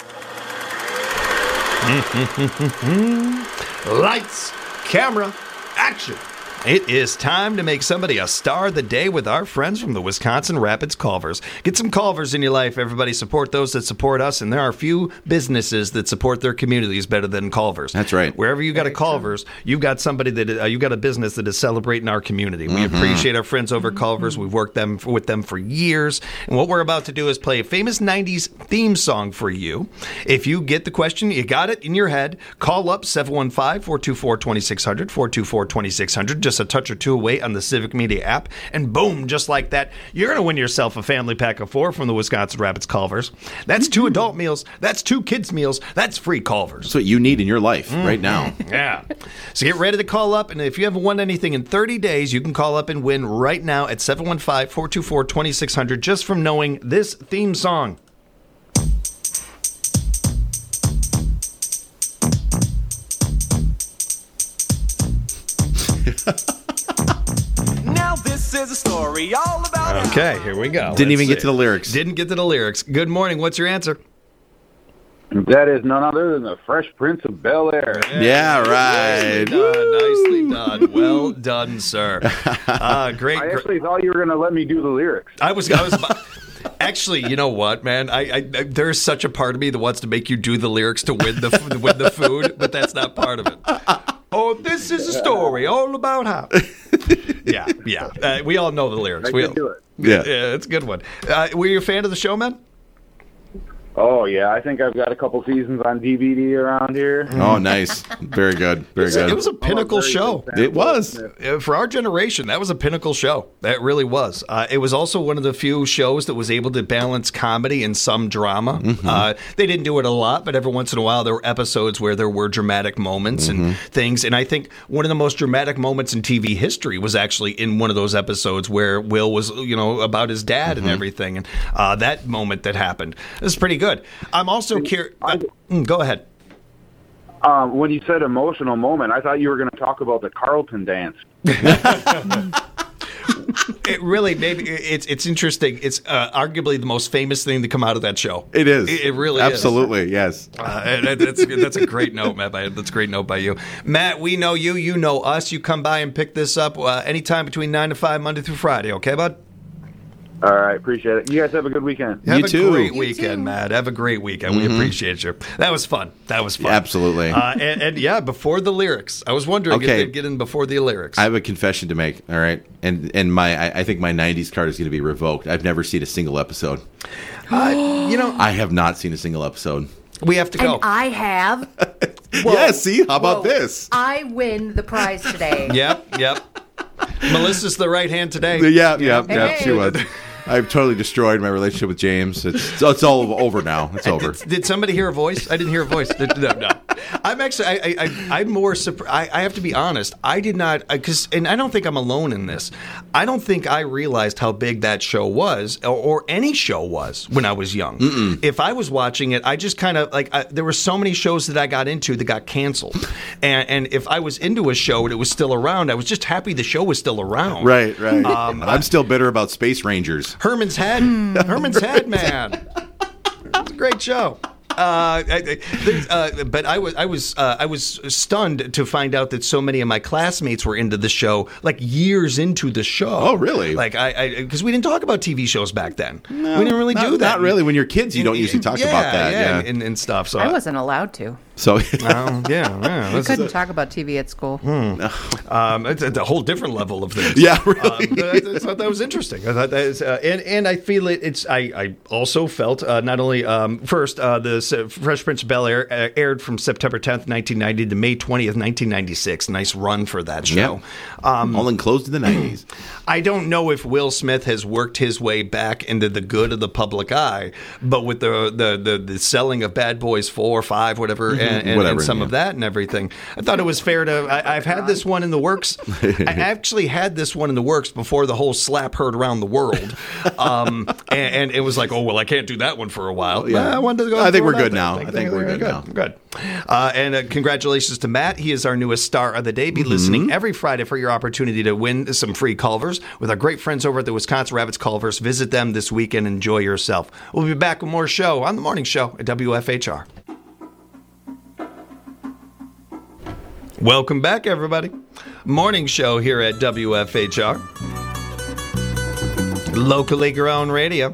Lights, camera, action. It is time to make somebody a star of the day with our friends from the Wisconsin Rapids Culvers. Get some Culvers in your life. Everybody support those that support us, and there are few businesses that support their communities better than Culvers. That's right. Wherever you got a Culvers, you've got somebody that uh, you got a business that is celebrating our community. We mm-hmm. appreciate our friends over at Culvers. We've worked them with them for years, and what we're about to do is play a famous nineties theme song for you. If you get the question, you got it in your head, call up seven one five, four two four, two six zero zero, four two four, two six zero zero. Just a touch or two away on the Civic Media app, and boom, just like that, you're going to win yourself a family pack of four from the Wisconsin Rapids Culvers. That's two adult meals. That's two kids' meals. That's free Culvers. That's what you need in your life mm-hmm. right now. Yeah. So get ready to call up, and if you haven't won anything in thirty days, you can call up and win right now at seven one five, four two four, two six zero zero just from knowing this theme song. Now this is a story all about. Okay, here we go. Didn't Let's even see. get to the lyrics. Didn't get to the lyrics. Good morning. What's your answer? That is none other than the Fresh Prince of Bel-Air. Yeah, yeah right. Nicely done. Nicely done. Well done, sir. Uh, great. I actually thought you were going to let me do the lyrics. I was. I was. Actually, you know what, man? I, I there's such a part of me that wants to make you do the lyrics to win the to win the food, but that's not part of it. Oh, this is a story all about how. Yeah, yeah. Uh, we all know the lyrics. I we can all, do it. Yeah, yeah, it's a good one. Uh, were you a fan of the show, man? Oh, yeah. I think I've got a couple seasons on D V D around here. Oh, nice. Very good. Very it's, good. It was a pinnacle oh, show. It was. For our generation, that was a pinnacle show. That really was. Uh, it was also one of the few shows that was able to balance comedy and some drama. Mm-hmm. Uh, they didn't do it a lot, but every once in a while there were episodes where there were dramatic moments mm-hmm. and things. And I think one of the most dramatic moments in T V history was actually in one of those episodes where Will was, you know, about his dad mm-hmm. and everything. And uh, that moment that happened is pretty good. I'm also curious. Uh, go ahead. Um, when you said emotional moment, I thought you were going to talk about the Carlton dance. It really, maybe it's it's interesting. It's uh, arguably the most famous thing to come out of that show. It is. It, it really Absolutely, is. yes. Uh, that's that's a great note, Matt. That's a great note by you, Matt. We know you. You know us. You come by and pick this up uh, anytime between nine to five, Monday through Friday. Okay, bud. All right, appreciate it. You guys have a good weekend. Have you a too. great You weekend, too. Matt. Have a great weekend. Mm-hmm. We appreciate you. That was fun. That was fun. Yeah, absolutely. Uh, and, and yeah, before the lyrics, I was wondering Okay. if they'd get in before the lyrics. I have a confession to make, all right? And and my I, I think my nineties card is going to be revoked. I've never seen a single episode. Uh, you know, I have not seen a single episode. we have to go. And I have. Yeah, see? How about Whoa. this? I win the prize today. Yep, yep. Melissa's the right hand today. Yeah, yeah, yeah, Hey. she was. I've totally destroyed my relationship with James. It's it's all over now. It's over. Did, did somebody hear a voice? I didn't hear a voice. No, no. I'm actually, I, I, I, I'm more surprised. I, I have to be honest. I did not, because, and I don't think I'm alone in this. I don't think I realized how big that show was, or, or any show was, when I was young. Mm-mm. If I was watching it, I just kind of like I, there were so many shows that I got into that got canceled, and and if I was into a show and it was still around, I was just happy the show was still around. Right, right. Um, I'm still bitter about Space Rangers. Herman's Head, Herman's Head, man. It's a great show. Uh, I, I, uh, but I was I was uh, I was stunned to find out that so many of my classmates were into the show, like years into the show. Oh, really? Like I because we didn't talk about T V shows back then. No, we didn't really not, do that. Not really. When you're kids, you don't usually talk yeah, about that. yeah, Yeah, and, and stuff. So I wasn't allowed to. So Um, yeah, yeah. We This is couldn't talk about T V at school. Um, it's, it's a whole different level of things. Yeah, really. Um, but I, I thought that was interesting. I thought that is, uh, and and I feel it. It's I, I also felt uh, not only um, first uh, the uh, Fresh Prince of Bel Air uh, aired from September tenth, nineteen ninety to May twentieth, nineteen ninety-six. Nice run for that show. Um, all enclosed in the nineties. I don't know if Will Smith has worked his way back into the good of the public eye, but with the the the, the selling of Bad Boys four, five, whatever, and, and, Whatever, and some yeah. of that and everything, I thought it was fair to. I, I've had this one in the works. I actually had this one in the works before the whole slap heard around the world, um, and, and it was like, oh well, I can't do that one for a while. Yeah. I wanted to go. I think throw we're it out good there. now. I think we're good now. Good. Uh, and uh, congratulations to Matt. He is our newest star of the day. Be Mm-hmm. listening every Friday for your opportunity to win some free Culvers with our great friends over at the Wisconsin Rabbits Culvers. Visit them this weekend. Enjoy yourself. We'll be back with more show on the morning show at W F H R. Welcome back, everybody. Morning show here at W F H R. Locally grown radio.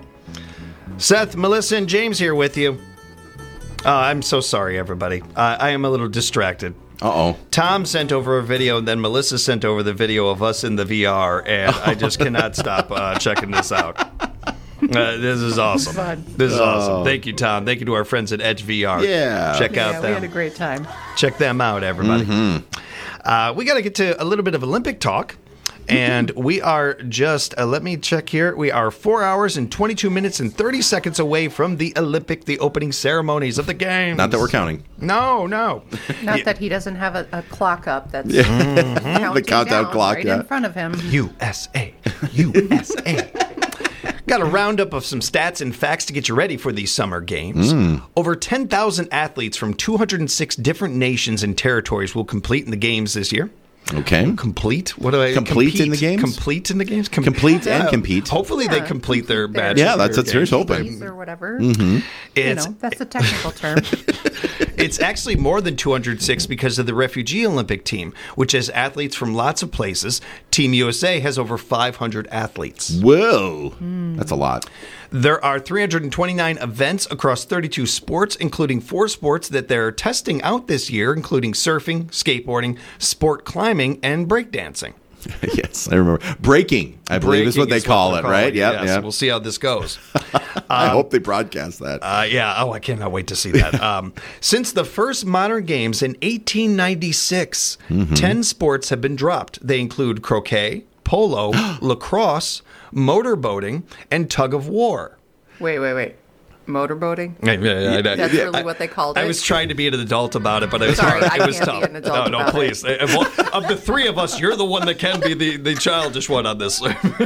Seth, Melissa, and James here with you. Uh, I'm so sorry, everybody. Uh, I am a little distracted. Uh-oh. Tom sent over a video, and then Melissa sent over the video of us in the V R, and I just cannot stop uh, checking this out. Uh, this is awesome. Fun. This is awesome. Thank you, Tom. Thank you to our friends at Edge V R. Yeah. Check Yeah, out we them. had a great time. Check them out, everybody. Uh, we got to get to a little bit of Olympic talk. And we are just, uh, let me check here. We are four hours and twenty-two minutes and thirty seconds away from the Olympic, the opening ceremonies of the games. Not that we're counting. No, no. Not Yeah. that he doesn't have a, a clock up that's counting The countdown down clock, right yeah. in front of him. U S A. U S A. Got a roundup of some stats and facts to get you ready for these summer games. Over ten thousand athletes from two hundred six different nations and territories will compete in the games this year. Okay. Complete? What do I Complete in compete? the games? Complete in the games? Com- Complete and compete. Hopefully they Yeah, complete their complete their- badge. Yeah, that's what their here's games. hoping. Or whatever. You It's know, that's a technical term. it's actually more than two hundred six because of the Refugee Olympic team, which has athletes from lots of places. Team U S A has over five hundred athletes. Whoa. That's a lot. There are three hundred twenty-nine events across thirty-two sports, including four sports that they're testing out this year, including surfing, skateboarding, sport climbing, and breakdancing. Yes, I remember. Breaking, I believe is what they Breaking call they're it, right? calling Yeah, Yes, yeah. We'll see how this goes. I hope they broadcast that. Uh, yeah. Oh, I cannot wait to see that. Um, since the first modern games in eighteen ninety-six, Mm-hmm. ten sports have been dropped. They include croquet, polo, lacrosse, motorboating, and tug of war. Wait, wait, wait. Motorboating? That's really what they called I it? was trying to be an adult about it, but it was Sorry, hard. I It was can't tough. be an adult no, no, about please. it. Uh, well, of the three of us, you're the one that can be the, the childish one on this.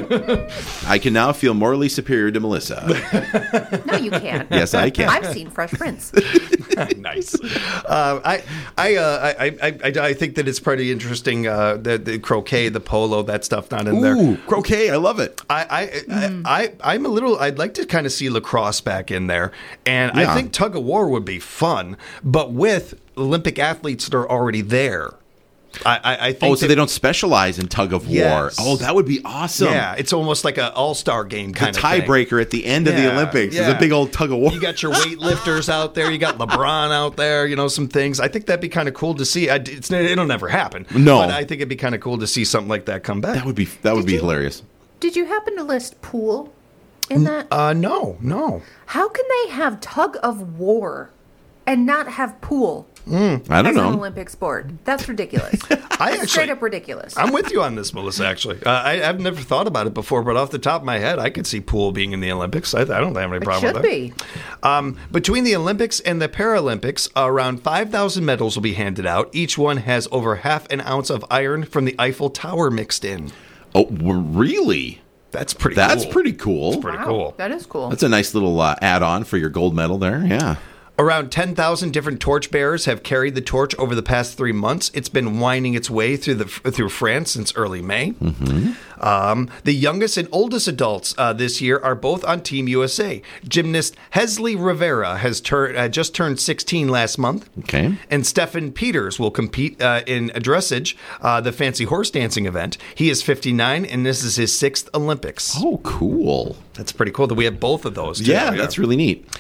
I can now feel morally superior to Melissa. No, you can't. Yes, I can. I've seen Fresh Prince. Nice. Uh, I I, uh, I I I I think that it's pretty interesting. Uh, the, the croquet, the polo, that stuff not in there. Ooh, croquet, I love it. I I, Mm. I I I'm a little. I'd like to kind of see lacrosse back in there, and Yeah. I think tug of war would be fun, but with Olympic athletes that are already there. I I, I think. Oh, so that- they don't specialize in tug of war. Yes. Oh, that would be awesome. Yeah, it's almost like an all-star game The kind of thing. tiebreaker at the end of the Yeah, Olympics is yeah. a big old tug of war. You got your weightlifters out there. You got LeBron out there. You know, some things. I think that'd be kind of cool to see. I, it's, it'll never happen. No. but I think it'd be kind of cool to see something like that come back. That would be that would Did be you- hilarious. Did you happen to list pool in that? Uh, no, no. How can they have tug of war and not have pool I don't as an know. Olympic sport? That's ridiculous. I That's actually, straight up ridiculous. I'm with you on this, Melissa. Actually, uh, I, I've never thought about it before, but off the top of my head, I could see pool being in the Olympics. I, I don't have any it problem should with that. be. Um, between the Olympics and the Paralympics, around five thousand medals will be handed out. Each one has over half an ounce of iron from the Eiffel Tower mixed in. Oh, w- really? That's pretty. That's cool. pretty cool. pretty Wow, cool. That is cool. That's a nice little uh, add-on for your gold medal there. Yeah. Around ten thousand different torchbearers have carried the torch over the past three months. It's been winding its way through the through France since early May. Mm-hmm. Um, the youngest and oldest adults uh, this year are both on Team U S A. Gymnast Hesley Rivera has tur- uh, just turned sixteen last month. Okay. And Stephen Peters will compete uh, in dressage, uh, the fancy horse dancing event. He is fifty-nine, and this is his sixth Olympics. Oh, cool. That's pretty cool that we have both of those. Too. Yeah, that's really neat.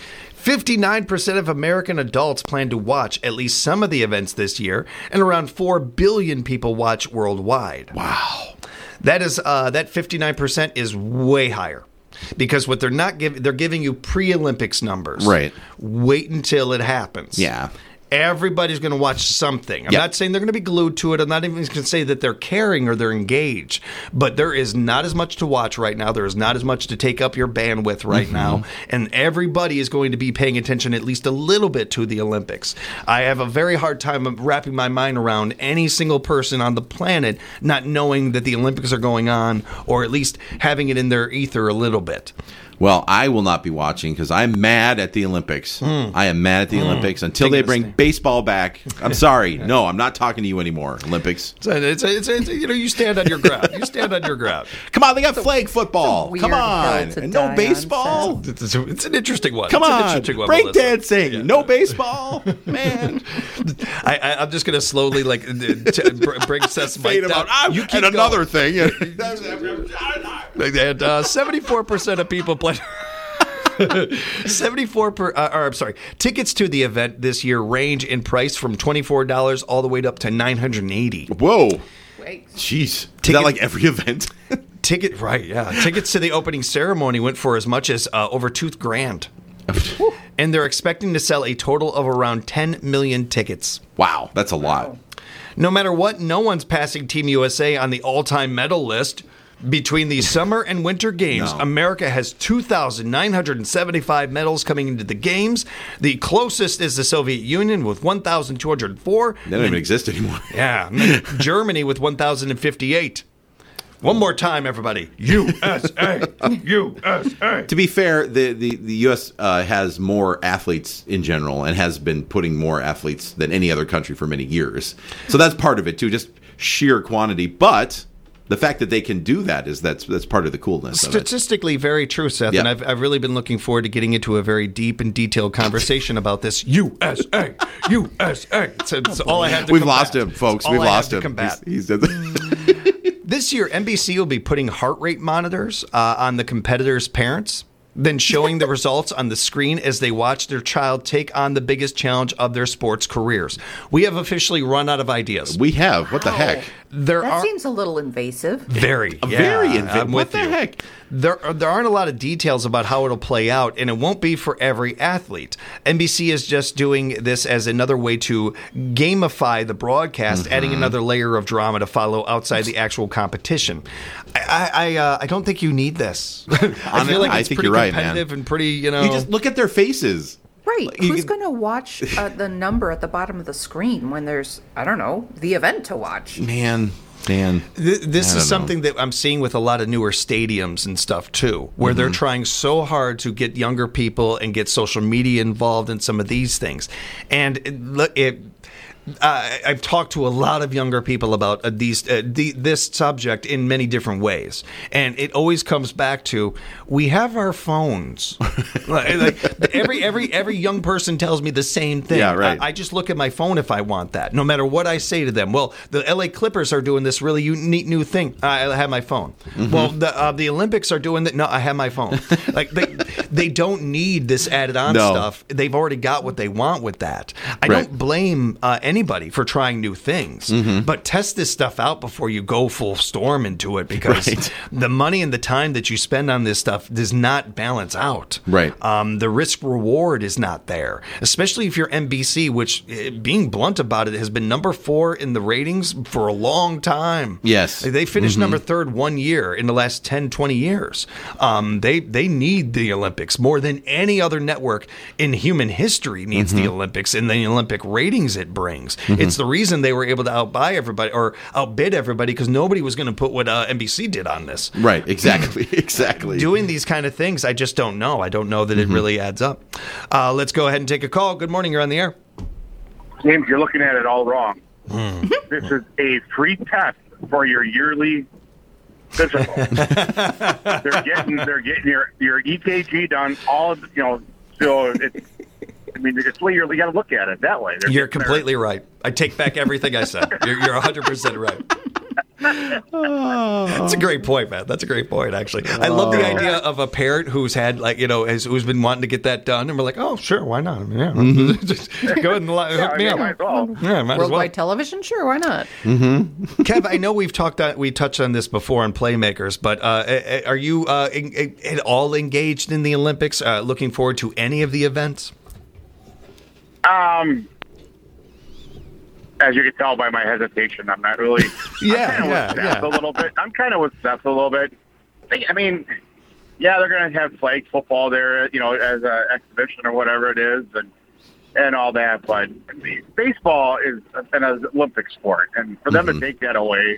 fifty-nine percent of American adults plan to watch at least some of the events this year, and around four billion people watch worldwide. Wow. That is uh, that fifty-nine percent is way higher. Because what they're not giving, they're giving you pre-Olympics numbers. Right. Wait until it happens. Yeah. Everybody's going to watch something. I'm Yep. not saying they're going to be glued to it. I'm not even going to say that they're caring or they're engaged. But there is not as much to watch right now. There is not as much to take up your bandwidth right Mm-hmm. now. And everybody is going to be paying attention at least a little bit to the Olympics. I have a very hard time of wrapping my mind around any single person on the planet not knowing that the Olympics are going on, or at least having it in their ether a little bit. Well, I will not be watching because I'm mad at the Olympics. I am mad at the Olympics until Take they it a bring stand. baseball back. I'm sorry. No, I'm not talking to you anymore, Olympics. It's, a, it's, a, it's, a, it's a- you know, you stand on your ground. You stand on your ground. Come on, they got flag football. weird Come on. hill to And die no on, baseball. It's, a- it's an interesting one. Come it's an on. interesting one, Break Melissa. dancing. Yeah. No baseball. Man. I, I, I'm just going to slowly like t- br- bring Seth's mic Fade down. about. Ah, You keep and another going. thing. And uh, seventy-four percent of people play. seventy-four per, uh, or I'm sorry. Tickets to the event this year range in price from twenty-four dollars all the way up to nine hundred eighty dollars. Whoa. Wait. Jeez. Is Ticket- that like every event? Ticket, right? Yeah, tickets to the opening ceremony went for as much as uh, over two grand, and they're expecting to sell a total of around ten million tickets. Wow. That's a lot. No matter what, no one's passing Team U S A on the all-time medal list. Between the summer and winter games, No. America has two thousand nine hundred seventy-five medals coming into the games. The closest is the Soviet Union with one thousand two hundred four. They don't even exist anymore. Yeah, and then Germany with one thousand fifty-eight. One more time, everybody. U S A. U S A. To be fair, the, the, the U S uh, has more athletes in general and has been putting more athletes than any other country for many years. So that's part of it, too, just sheer quantity. But the fact that they can do that is that's that's part of the coolness of it. Statistically very true, Seth, Yeah. and I've, I've really been looking forward to getting into a very deep and detailed conversation about this. U S A, U S A. It's, it's all I have to We've combat. lost him, folks. It's all We've I have lost to him. combat. He's, he's This year, N B C will be putting heart rate monitors uh, on the competitors' parents, then showing the results on the screen as they watch their child take on the biggest challenge of their sports careers. We have officially run out of ideas. we have. What the heck? There That are seems a little invasive. very, yeah, Very invi- I'm What with the you. heck? There, are, there aren't a lot of details about how it'll play out, and it won't be for every athlete. N B C is just doing this as another way to gamify the broadcast, adding another layer of drama to follow outside the actual competition. I, I, I, uh, I don't think you need this. I feel like I it's think pretty you're right, man. competitive and pretty, you know. You just look at their faces. Right. You Who's can- going to watch uh, the number at the bottom of the screen when there's, I don't know, the event to watch? Man, man. Th- This I is don't something that I'm seeing with a lot of newer stadiums and stuff too, where they're trying so hard to get younger people and get social media involved in some of these things. And it, look, it, uh, I've talked to a lot of younger people about uh, these uh, the, this subject in many different ways, and it always comes back to we have our phones. like, like, every every every young person tells me the same thing. Yeah, right. I, I just look at my phone if I want that, no matter what I say to them. Well, the L A Clippers are doing this really neat new thing. I have my phone. Well, the uh, the Olympics are doing that. No, I have my phone. Like they they don't need this added on No. stuff. They've already got what they want with that. I Right. don't blame uh, anybody for trying new things, but test this stuff out before you go full storm into it, because Right. the money and the time that you spend on this stuff does not balance out. Right. Um, the risk reward is not there, especially if you're N B C, which, eh, being blunt about it, has been number four in the ratings for a long time. Yes. Like, they finished number third one year in the last ten, twenty years. Um, they they need the Olympics more than any other network in human history needs the Olympics and the Olympic ratings it brings. It's the reason they were able to outbuy everybody or outbid everybody, because nobody was going to put what uh, N B C did on this. Right, exactly, exactly. Doing these kind of things, I just don't know. I don't know that it really adds up. Uh, let's go ahead and take a call. Good morning. You're on the air. James, you're looking at it all wrong. This is a free test for your yearly physical. they're getting they're getting your your E K G done. All of, you know, so it's. I mean, it's way you're, you got to look at it that way. They're You're getting their- completely right. I take back everything I said. You're, you're one hundred percent right. That's a great point, man. That's a great point, actually. I love the idea of a parent who's had, like, you know, has, who's been wanting to get that done, and we're like, oh, sure, why not? I mean, yeah, mm-hmm. Just go ahead and li- Yeah, hook I me mean, up. might as well. Yeah, might as Worldwide well. television? Sure, why not? Kev, I know we've talked on, we touched on this before on Playmakers, but uh, are you uh, in, in, at all engaged in the Olympics? Uh, looking forward to any of the events? Um, as you can tell by my hesitation, I'm not really. Yeah, I'm kind of yeah, with Seth yeah. a little bit. I'm kind of with Seth a little bit. I mean, yeah, they're going to have flag football there, you know, as an exhibition or whatever it is, and and all that. But baseball is an Olympic sport, and for them Mm-hmm. to take that away,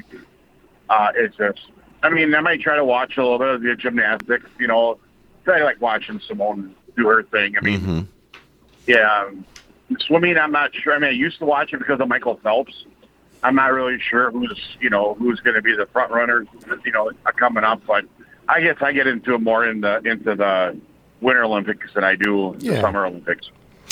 uh, it's just. I mean, I might try to watch a little bit of the gymnastics. You know, I like watching Simone do her thing. I mean, Mm-hmm. yeah. Um, Swimming, I'm not sure. I mean, I used to watch it because of Michael Phelps. I'm not really sure who's, you know, who's going to be the front runners, you know, coming up. But I guess I get into it more in the into the Winter Olympics than I do Yeah. the Summer Olympics.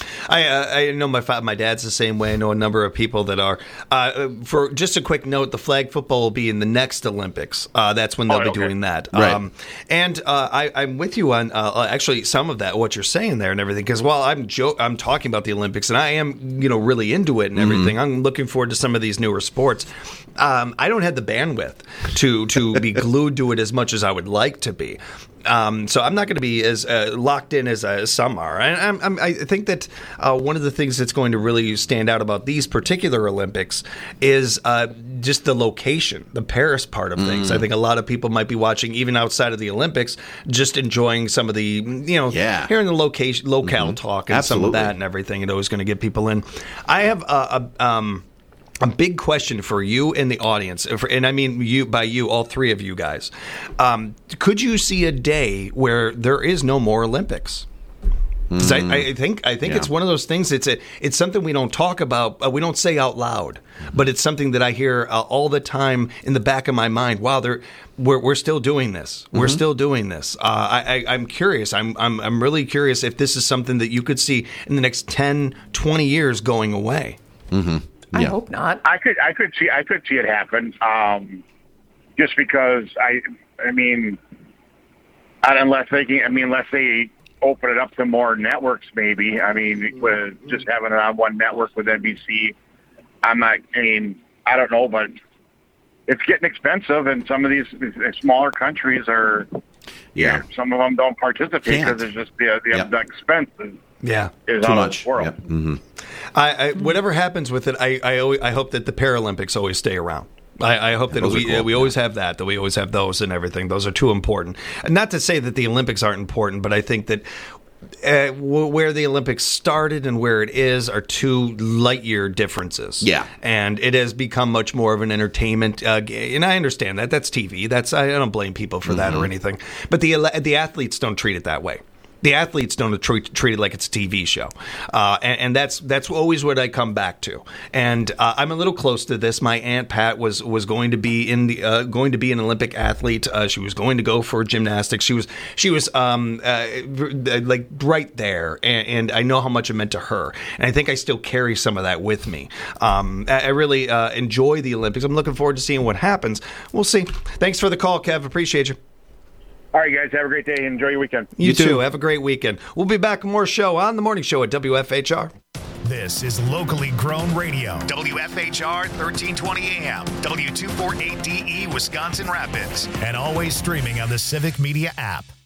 I uh, I know my fa- my dad's the same way. I know a number of people that are. Uh, for just a quick note, the flag football will be in the next Olympics. Uh, that's when they'll Oh, be okay. doing that. Right. Um, and uh, I, I'm with you on uh, actually some of that, what you're saying there and everything. Because while I'm jo- I'm talking about the Olympics and I am, you know, really into it and everything, I'm looking forward to some of these newer sports. Um, I don't have the bandwidth to to be glued to it as much as I would like to be. Um, so I'm not going to be as uh, locked in as, uh, as some are. And I'm, I'm, I think that uh, one of the things that's going to really stand out about these particular Olympics is uh, just the location, the Paris part of things. I think a lot of people might be watching even outside of the Olympics, just enjoying some of the, you know, Yeah. hearing the location, locale talk and some of Absolutely. that and everything. It always going to get people in. I have a, a um. A big question for you and the audience, and I mean you by you, all three of you guys. Um, could you see a day where there is no more Olympics? 'Cause I, I think I think Yeah. it's one of those things. It's a it's something we don't talk about, uh, we don't say out loud, but it's something that I hear uh, all the time in the back of my mind. Wow, they're we're we're still doing this. We're still doing this. Uh, I, I I'm curious. I'm I'm I'm really curious if this is something that you could see in the next ten, twenty years going away. I Yeah. hope not. I could, I could see, I could see it happen. Um, just because I, I mean, I- unless they can, I mean, unless they open it up to more networks, maybe. I mean, with just having it on one network with N B C, I'm not. I mean, I don't know, but it's getting expensive, and some of these, these smaller countries are. Yeah. Some of them don't participate Can't. because it's just the the, Yep. the expense is, Yeah. is Too out much. of this world. Yep. Mm-hmm. I, I whatever happens with it, I I, always, I hope that the Paralympics always stay around. I, I hope that Those are we cool, we yeah. always have that, that we always have those and everything. Those are too important. And not to say that the Olympics aren't important, but I think that uh, w- where the Olympics started and where it is are two light year differences. Yeah. And it has become much more of an entertainment. Uh, g- and I understand that. That's T V. That's I don't blame people for that or anything. But the ele- the athletes don't treat it that way. The athletes don't treat, treat it like it's a T V show, uh, and, and that's that's always what I come back to. And uh, I'm a little close to this. My aunt Pat was was going to be in the uh, going to be an Olympic athlete. Uh, she was going to go for gymnastics. She was she was um, uh, like right there, and, and I know how much it meant to her. And I think I still carry some of that with me. Um, I, I really uh, enjoy the Olympics. I'm looking forward to seeing what happens. We'll see. Thanks for the call, Kev. Appreciate you. All right, guys, have a great day. Enjoy your weekend. You, You too. too. Have a great weekend. We'll be back with more show on the morning show at W F H R. This is locally grown radio. W F H R thirteen twenty A M, W two forty-eight D E Wisconsin Rapids, and always streaming on the Civic Media app.